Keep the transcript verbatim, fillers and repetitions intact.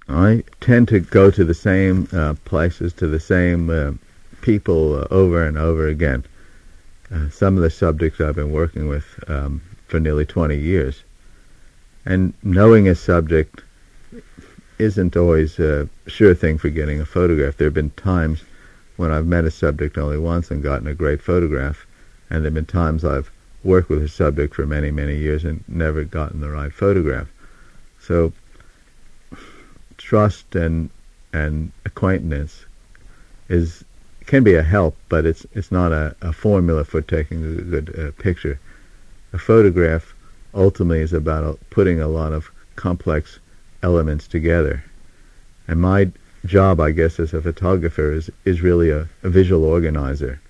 I tend to go to the same uh, places, to the same uh, people uh, over and over again. Uh, some of the subjects I've been working with um, for nearly twenty years. And knowing a subject isn't always a sure thing for getting a photograph. There have been times when I've met a subject only once and gotten a great photograph, and there have been times I've worked with a subject for many, many years and never gotten the right photograph. So trust and and acquaintance is can be a help, but it's it's not a, a formula for taking a good uh, picture. A photograph ultimately is about a, putting a lot of complex elements together, and my job, I guess, as a photographer is is really a, a visual organizer.